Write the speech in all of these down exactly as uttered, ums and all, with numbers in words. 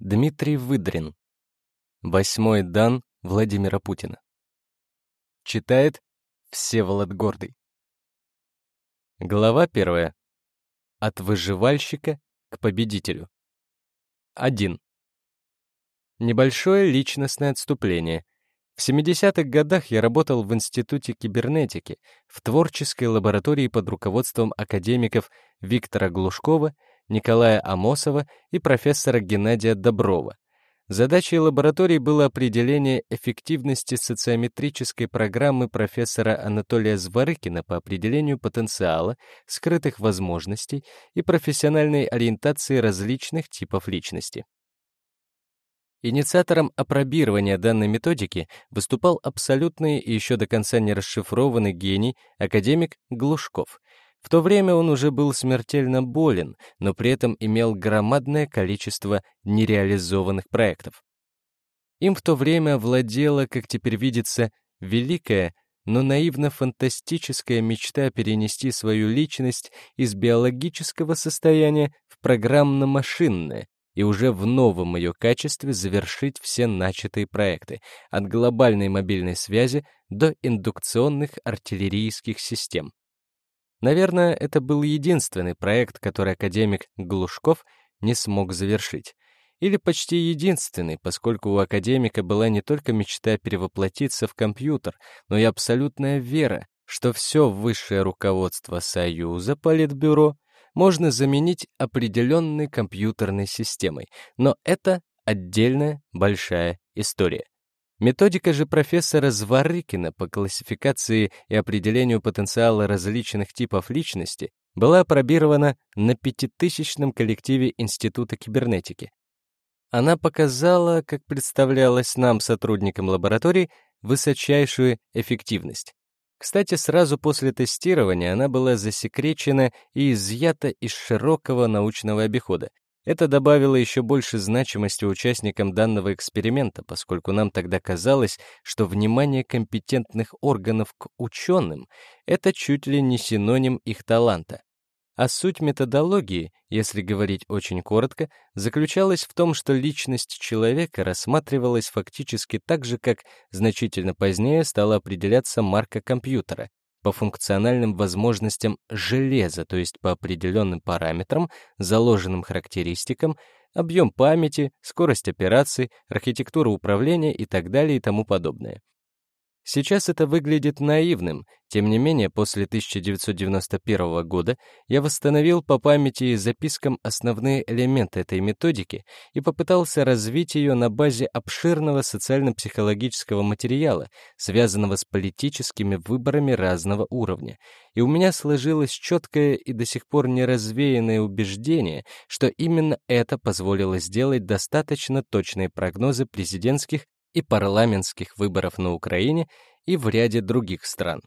Дмитрий Выдрин. Восьмой дан Владимира Путина. Читает Всеволод Гордый. Глава первая. От выживальщика к победителю. один. Небольшое личностное отступление. В семидесятых годах я работал в Институте кибернетики, в творческой лаборатории под руководством академиков Виктора Глушкова, Николая Амосова и профессора Геннадия Доброва. Задачей лаборатории было определение эффективности социометрической программы профессора Анатолия Зворыкина по определению потенциала, скрытых возможностей и профессиональной ориентации различных типов личности. Инициатором апробирования данной методики выступал абсолютный и еще до конца не расшифрованный гений, академик Глушков. В то время он уже был смертельно болен, но при этом имел громадное количество нереализованных проектов. Им в то время владела, как теперь видится, великая, но наивно-фантастическая мечта перенести свою личность из биологического состояния в программно-машинное и уже в новом ее качестве завершить все начатые проекты, от глобальной мобильной связи до индукционных артиллерийских систем. Наверное, это был единственный проект, который академик Глушков не смог завершить. Или почти единственный, поскольку у академика была не только мечта перевоплотиться в компьютер, но и абсолютная вера, что все высшее руководство Союза Политбюро можно заменить определенной компьютерной системой. Но это отдельная большая история. Методика же профессора Зворыкина по классификации и определению потенциала различных типов личности была апробирована на пятитысячном коллективе Института кибернетики. Она показала, как представлялось нам, сотрудникам лаборатории, высочайшую эффективность. Кстати, сразу после тестирования она была засекречена и изъята из широкого научного обихода. Это добавило еще больше значимости участникам данного эксперимента, поскольку нам тогда казалось, что внимание компетентных органов к ученым — это чуть ли не синоним их таланта. А суть методологии, если говорить очень коротко, заключалась в том, что личность человека рассматривалась фактически так же, как значительно позднее стала определяться марка компьютера, по функциональным возможностям железа, то есть по определенным параметрам, заложенным характеристикам, объем памяти, скорость операций, архитектура управления и так далее и тому подобное. Сейчас это выглядит наивным, тем не менее, после тысяча девятьсот девяносто первого года я восстановил по памяти и запискам основные элементы этой методики и попытался развить ее на базе обширного социально-психологического материала, связанного с политическими выборами разного уровня. И у меня сложилось четкое и до сих пор не развеянное убеждение, что именно это позволило сделать достаточно точные прогнозы президентских и парламентских выборов на Украине и в ряде других стран.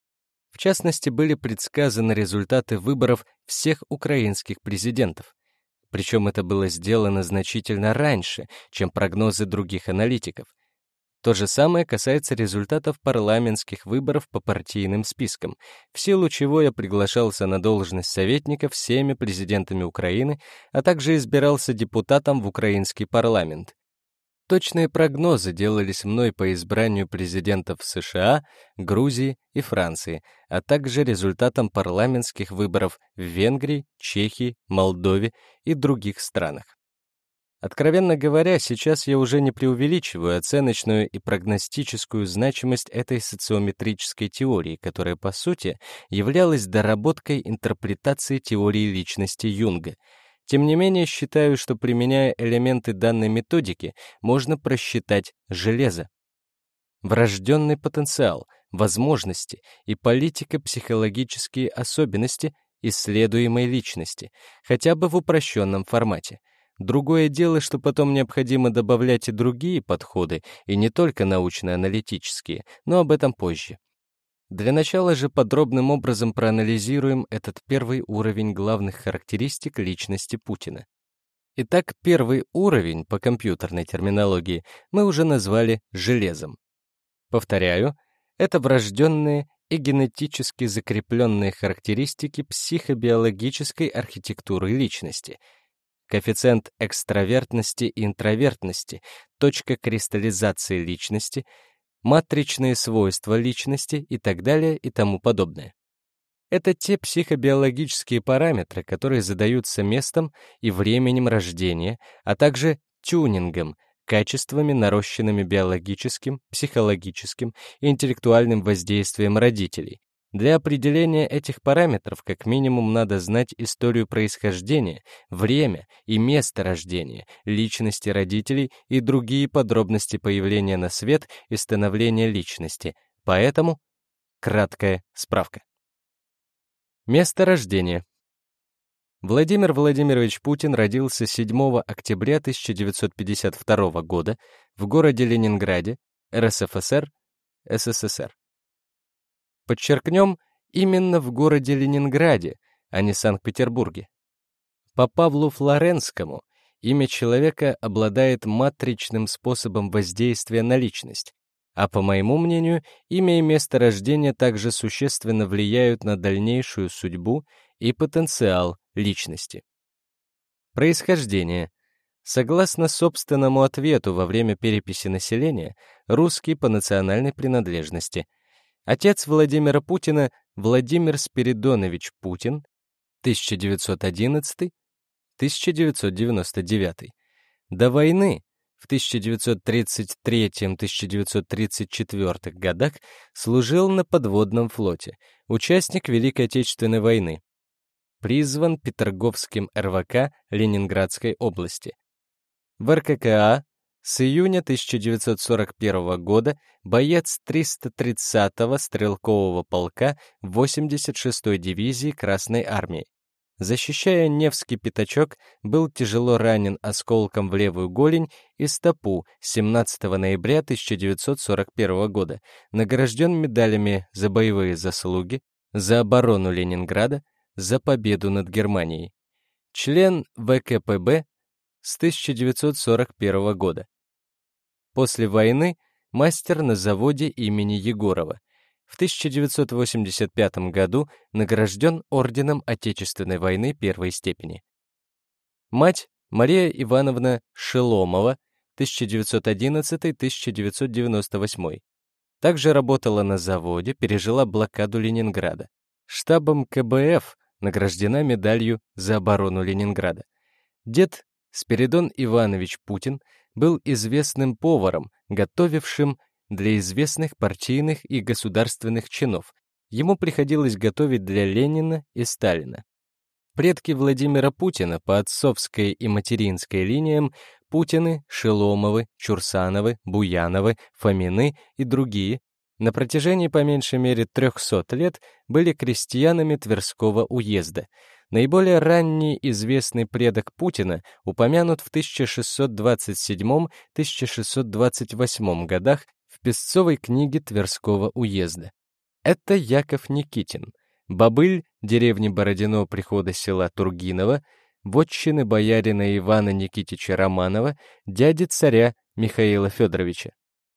В частности, были предсказаны результаты выборов всех украинских президентов. Причем это было сделано значительно раньше, чем прогнозы других аналитиков. То же самое касается результатов парламентских выборов по партийным спискам, в силу чего я приглашался на должность советника всеми президентами Украины, а также избирался депутатом в украинский парламент. Точные прогнозы делались мной по избранию президентов США, Грузии и Франции, а также результатам парламентских выборов в Венгрии, Чехии, Молдове и других странах. Откровенно говоря, сейчас я уже не преувеличиваю оценочную и прогностическую значимость этой социометрической теории, которая, по сути, являлась доработкой интерпретации теории личности Юнга. Тем не менее, считаю, что, применяя элементы данной методики, можно просчитать железо. Врожденный потенциал, возможности и политико-психологические особенности исследуемой личности, хотя бы в упрощенном формате. Другое дело, что потом необходимо добавлять и другие подходы, и не только научно-аналитические, но об этом позже. Для начала же подробным образом проанализируем этот первый уровень главных характеристик личности Путина. Итак, первый уровень по компьютерной терминологии мы уже назвали железом. Повторяю, это врожденные и генетически закрепленные характеристики психобиологической архитектуры личности. коэффициент экстравертности и интровертности, точка кристаллизации личности, матричные свойства личности и так далее и тому подобное. Это те психобиологические параметры, которые задаются местом и временем рождения, а также тюнингом, качествами, нарощенными биологическим, психологическим и интеллектуальным воздействием родителей. Для определения этих параметров как минимум надо знать историю происхождения, время и место рождения, личности родителей и другие подробности появления на свет и становления личности. Поэтому краткая справка. Место рождения. Владимир Владимирович Путин родился седьмого октября тысяча девятьсот пятьдесят второго года в городе Ленинграде, эр эс эф эс эр, эс эс эс эр. Подчеркнем, именно в городе Ленинграде, а не Санкт-Петербурге. По Павлу Флоренскому имя человека обладает матричным способом воздействия на личность, а по моему мнению, имя и место рождения также существенно влияют на дальнейшую судьбу и потенциал личности. Происхождение. Согласно собственному ответу во время переписи населения, русский по национальной принадлежности. Отец Владимира Путина Владимир Спиридонович Путин, тысяча девятьсот одиннадцатый — тысяча девятьсот девяносто девятый. До войны в тысяча девятьсот тридцать третьем — тысяча девятьсот тридцать четвёртом годах служил на подводном флоте, участник Великой Отечественной войны. Призван Петерговским эр вэ ка Ленинградской области. В эр ка ка а с июня тысяча девятьсот сорок первого года боец триста тридцатого стрелкового полка восемьдесят шестой дивизии Красной армии. Защищая Невский пятачок, был тяжело ранен осколком в левую голень и стопу семнадцатого ноября тысяча девятьсот сорок первого года, награжден медалями за боевые заслуги, за оборону Ленинграда, за победу над Германией. Член вэ ка пэ бэ с тысяча девятьсот сорок первого года. После войны мастер на заводе имени Егорова. В тысяча девятьсот восемьдесят пятом году награжден орденом Отечественной войны первой степени. Мать Мария Ивановна Шеломова, тысяча девятьсот одиннадцатый — тысяча девятьсот девяносто восьмой. Также работала на заводе, пережила блокаду Ленинграда. Штабом ка бэ эф награждена медалью за оборону Ленинграда. Дед Спиридон Иванович Путин был известным поваром, готовившим для известных партийных и государственных чинов. Ему приходилось готовить для Ленина и Сталина. Предки Владимира Путина по отцовской и материнской линиям Путины, Шеломовы, Чурсановы, Буяновы, Фомины и другие на протяжении по меньшей мере трехсот лет были крестьянами Тверского уезда. Наиболее ранний известный предок Путина упомянут в тысяча шестьсот двадцать седьмом — тысяча шестьсот двадцать восьмом годах в песцовой книге Тверского уезда. Это Яков Никитин, бобыль деревни Бородино прихода села Тургинова, вотчины боярина Ивана Никитича Романова, дяди царя Михаила Федоровича.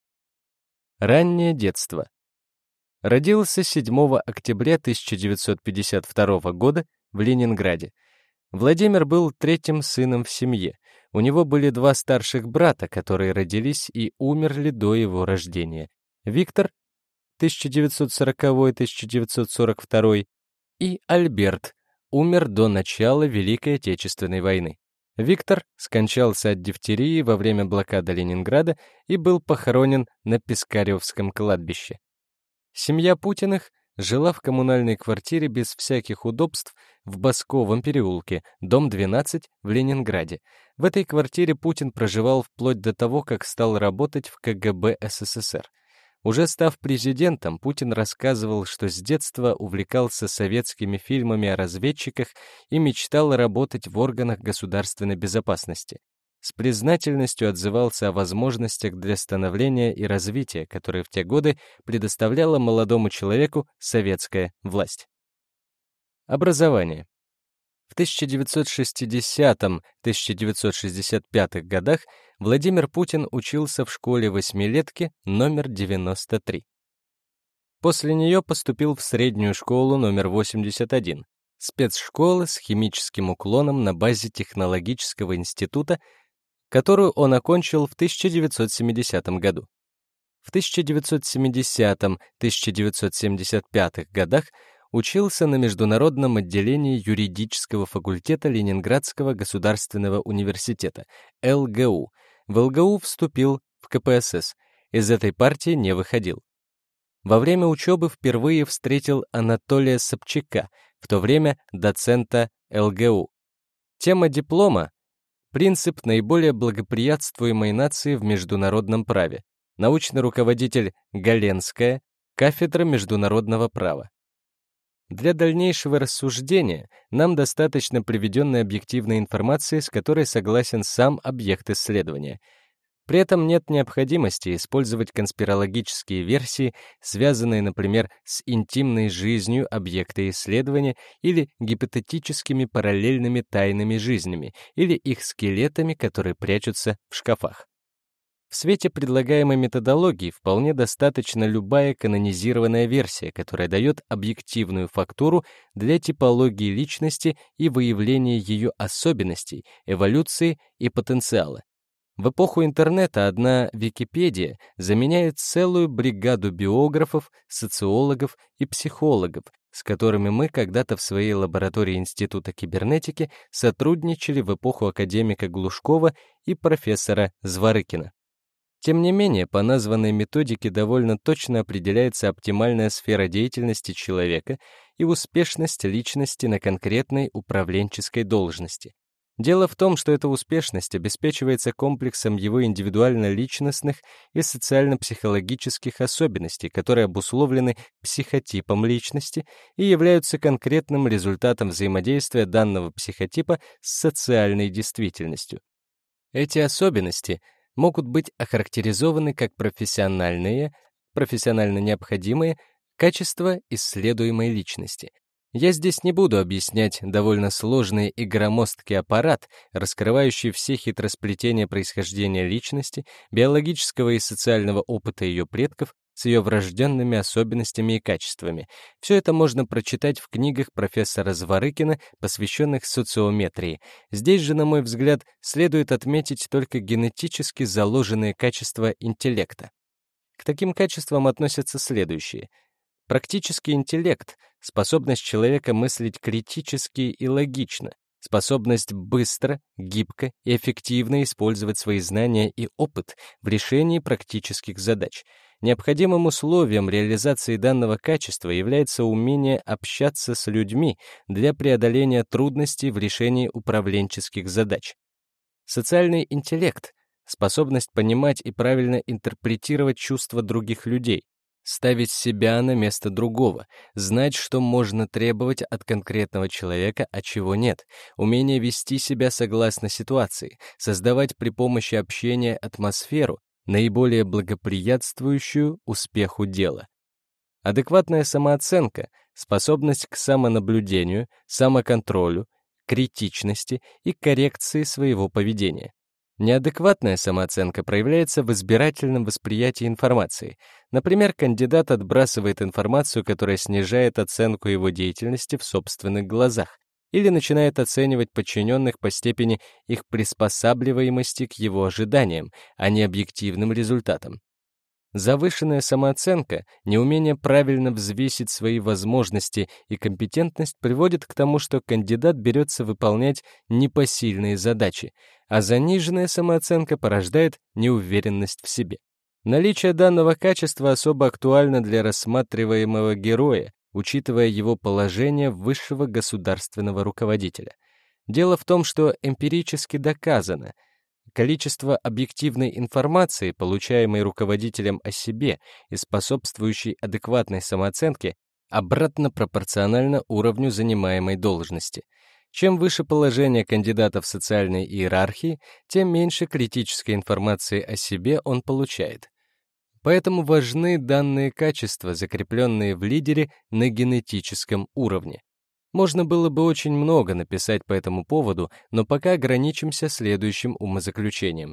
Раннее детство. Родился седьмого октября тысяча девятьсот пятьдесят второго года в Ленинграде. Владимир был третьим сыном в семье. У него были два старших брата, которые родились и умерли до его рождения. Виктор, тысяча девятьсот сороковой — тысяча девятьсот сорок второй, и Альберт, умер до начала Великой Отечественной войны. Виктор скончался от дифтерии во время блокады Ленинграда и был похоронен на Пискаревском кладбище. Семья Путиных жила в коммунальной квартире без всяких удобств в Басковом переулке, дом двенадцать, в Ленинграде. В этой квартире Путин проживал вплоть до того, как стал работать в ка гэ бэ эс эс эс эр. Уже став президентом, Путин рассказывал, что с детства увлекался советскими фильмами о разведчиках и мечтал работать в органах государственной безопасности. С признательностью отзывался о возможностях для становления и развития, которые в те годы предоставляла молодому человеку советская власть. Образование. В тысяча девятьсот шестидесятом — тысяча девятьсот шестьдесят пятом годах Владимир Путин учился в школе восьмилетки номер девяносто три. После нее поступил в среднюю школу номер восемьдесят один. спецшколы с химическим уклоном на базе технологического института, которую он окончил в тысяча девятьсот семидесятом году. В тысяча девятьсот семидесятом — тысяча девятьсот семьдесят пятом годах учился на международном отделении юридического факультета Ленинградского государственного университета, эл гэ у. В эл гэ у вступил в ка пэ эс эс, из этой партии не выходил. Во время учебы впервые встретил Анатолия Собчака, в то время доцента эл гэ у. Тема диплома — принцип наиболее благоприятствуемой нации в международном праве. Научный руководитель Галенская, кафедра международного права. Для дальнейшего рассуждения нам достаточно приведенной объективной информации, с которой согласен сам объект исследования. При этом нет необходимости использовать конспирологические версии, связанные, например, с интимной жизнью объекта исследования или гипотетическими параллельными тайными жизнями, или их скелетами, которые прячутся в шкафах. В свете предлагаемой методологии вполне достаточно любая канонизированная версия, которая дает объективную фактуру для типологии личности и выявления ее особенностей, эволюции и потенциала. В эпоху интернета одна Википедия заменяет целую бригаду биографов, социологов и психологов, с которыми мы когда-то в своей лаборатории Института кибернетики сотрудничали в эпоху академика Глушкова и профессора Зворыкина. Тем не менее, по названной методике довольно точно определяется оптимальная сфера деятельности человека и успешность личности на конкретной управленческой должности. Дело в том, что эта успешность обеспечивается комплексом его индивидуально-личностных и социально-психологических особенностей, которые обусловлены психотипом личности и являются конкретным результатом взаимодействия данного психотипа с социальной действительностью. Эти особенности могут быть охарактеризованы как профессиональные, профессионально необходимые качества исследуемой личности. Я здесь не буду объяснять довольно сложный и громоздкий аппарат, раскрывающий все хитросплетения происхождения личности, биологического и социального опыта ее предков с ее врожденными особенностями и качествами. Все это можно прочитать в книгах профессора Зворыкина, посвященных социометрии. Здесь же, на мой взгляд, следует отметить только генетически заложенные качества интеллекта. К таким качествам относятся следующие. Практический интеллект — способность человека мыслить критически и логично, способность быстро, гибко и эффективно использовать свои знания и опыт в решении практических задач. Необходимым условием реализации данного качества является умение общаться с людьми для преодоления трудностей в решении управленческих задач. Социальный интеллект — способность понимать и правильно интерпретировать чувства других людей, ставить себя на место другого, знать, что можно требовать от конкретного человека, а чего нет, умение вести себя согласно ситуации, создавать при помощи общения атмосферу, наиболее благоприятствующую успеху дела. Адекватная самооценка — способность к самонаблюдению, самоконтролю, критичности и коррекции своего поведения. Неадекватная самооценка проявляется в избирательном восприятии информации. Например, кандидат отбрасывает информацию, которая снижает оценку его деятельности в собственных глазах, или начинает оценивать подчиненных по степени их приспосабливаемости к его ожиданиям, а не объективным результатам. Завышенная самооценка, неумение правильно взвесить свои возможности и компетентность приводит к тому, что кандидат берется выполнять непосильные задачи, а заниженная самооценка порождает неуверенность в себе. Наличие данного качества особо актуально для рассматриваемого героя, учитывая его положение высшего государственного руководителя. Дело в том, что эмпирически доказано, количество объективной информации, получаемой руководителем о себе и способствующей адекватной самооценке, обратно пропорционально уровню занимаемой должности. Чем выше положение кандидата в социальной иерархии, тем меньше критической информации о себе он получает. Поэтому важны данные качества, закрепленные в лидере на генетическом уровне. Можно было бы очень много написать по этому поводу, но пока ограничимся следующим умозаключением.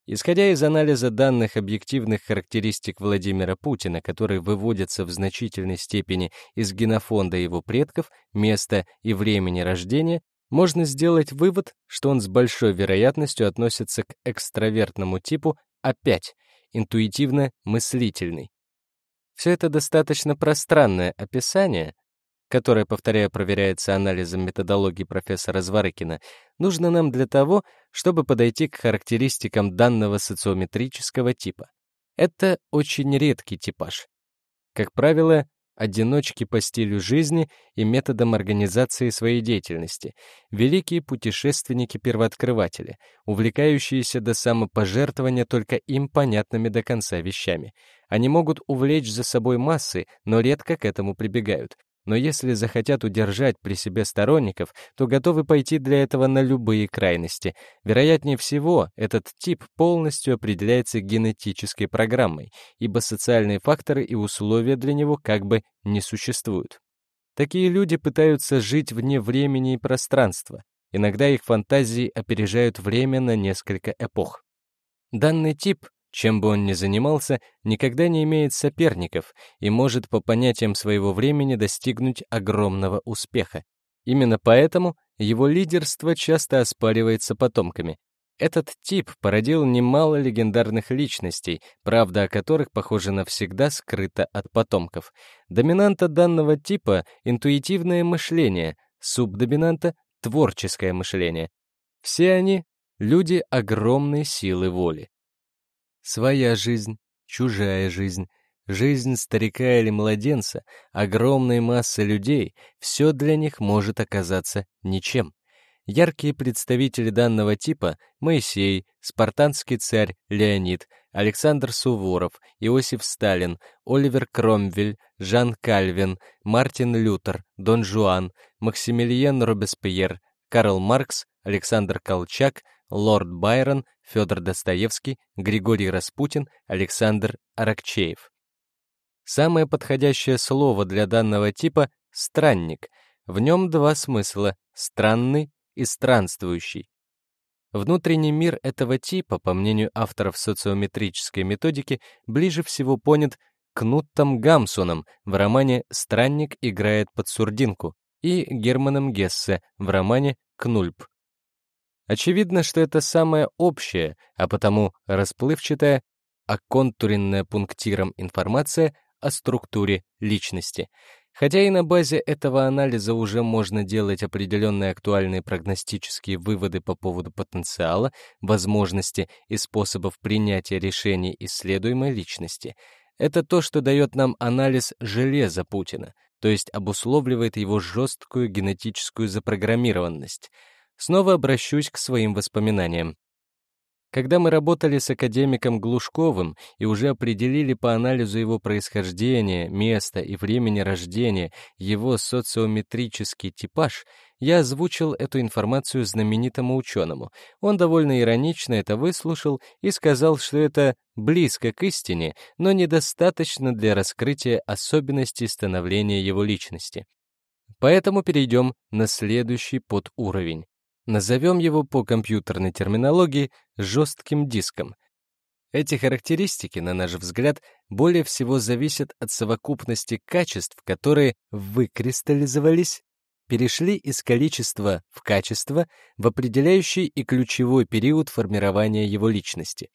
Исходя из анализа данных объективных характеристик Владимира Путина, которые выводятся в значительной степени из генофонда его предков, места и времени рождения, можно сделать вывод, что он с большой вероятностью относится к экстравертному типу А пять, интуитивно-мыслительный. Все это достаточно пространное описание, которое, повторяю, проверяется анализом методологии профессора Зворыкина, нужно нам для того, чтобы подойти к характеристикам данного социометрического типа. Это очень редкий типаж. Как правило, одиночки по стилю жизни и методам организации своей деятельности, великие путешественники-первооткрыватели, увлекающиеся до самопожертвования только им понятными до конца вещами. Они могут увлечь за собой массы, но редко к этому прибегают. Но если захотят удержать при себе сторонников, то готовы пойти для этого на любые крайности. Вероятнее всего, этот тип полностью определяется генетической программой, ибо социальные факторы и условия для него как бы не существуют. Такие люди пытаются жить вне времени и пространства. Иногда их фантазии опережают время на несколько эпох. Данный тип, чем бы он ни занимался, никогда не имеет соперников и может по понятиям своего времени достигнуть огромного успеха. Именно поэтому его лидерство часто оспаривается потомками. Этот тип породил немало легендарных личностей, правда о которых, похоже, навсегда скрыта от потомков. Доминанта данного типа — интуитивное мышление, субдоминанта — творческое мышление. Все они — люди огромной силы воли. Своя жизнь, чужая жизнь, жизнь старика или младенца, огромной массы людей — все для них может оказаться ничем. Яркие представители данного типа — Моисей, спартанский царь Леонид, Александр Суворов, Иосиф Сталин, Оливер Кромвель, Жан Кальвин, Мартин Лютер, Дон Жуан, Максимилиан Робеспьер, Карл Маркс, Александр Колчак, Лорд Байрон, Федор Достоевский, Григорий Распутин, Александр Аракчеев. Самое подходящее слово для данного типа — странник. В нем два смысла — странный и странствующий. Внутренний мир этого типа, по мнению авторов социометрической методики, ближе всего понят Кнуттом Гамсуном в романе «Странник играет под сурдинку» и Германом Гессе в романе «Кнульп». Очевидно, что это самая общая, а потому расплывчатая, оконтуренная пунктиром информация о структуре личности. Хотя и на базе этого анализа уже можно делать определенные актуальные прогностические выводы по поводу потенциала, возможности и способов принятия решений исследуемой личности. Это то, что дает нам анализ железа Путина, то есть обусловливает его жесткую генетическую запрограммированность. Снова обращусь к своим воспоминаниям. Когда мы работали с академиком Глушковым и уже определили по анализу его происхождения, места и времени рождения его социометрический типаж, я озвучил эту информацию знаменитому ученому. Он довольно иронично это выслушал и сказал, что это близко к истине, но недостаточно для раскрытия особенностей становления его личности. Поэтому перейдем на следующий подуровень. Назовем его по компьютерной терминологии жестким диском. Эти характеристики, на наш взгляд, более всего зависят от совокупности качеств, которые выкристаллизовались, перешли из количества в качество в определяющий и ключевой период формирования его личности.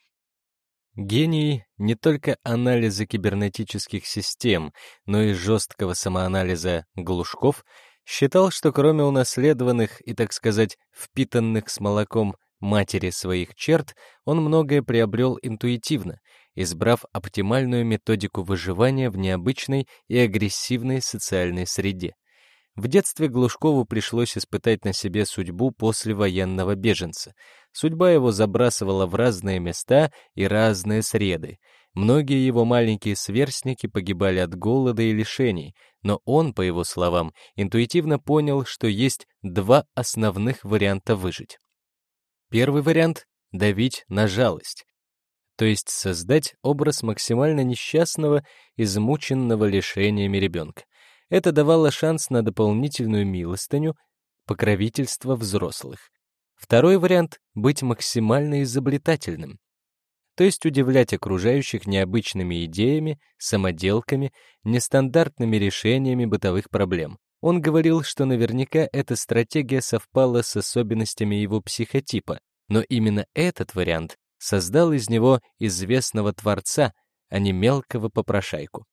Гений не только анализа кибернетических систем, но и жесткого самоанализа Глушков считал, что кроме унаследованных и, так сказать, впитанных с молоком матери своих черт, он многое приобрел интуитивно, избрав оптимальную методику выживания в необычной и агрессивной социальной среде. В детстве Глушкову пришлось испытать на себе судьбу послевоенного беженца. Судьба его забрасывала в разные места и разные среды. Многие его маленькие сверстники погибали от голода и лишений, но он, по его словам, интуитивно понял, что есть два основных варианта выжить. Первый вариант — давить на жалость, то есть создать образ максимально несчастного, измученного лишениями ребенка. Это давало шанс на дополнительную милостыню, покровительство взрослых. Второй вариант — быть максимально изобретательным. то есть удивлять окружающих необычными идеями, самоделками, нестандартными решениями бытовых проблем. Он говорил, что наверняка эта стратегия совпала с особенностями его психотипа, но именно этот вариант создал из него известного творца, а не мелкого попрошайку.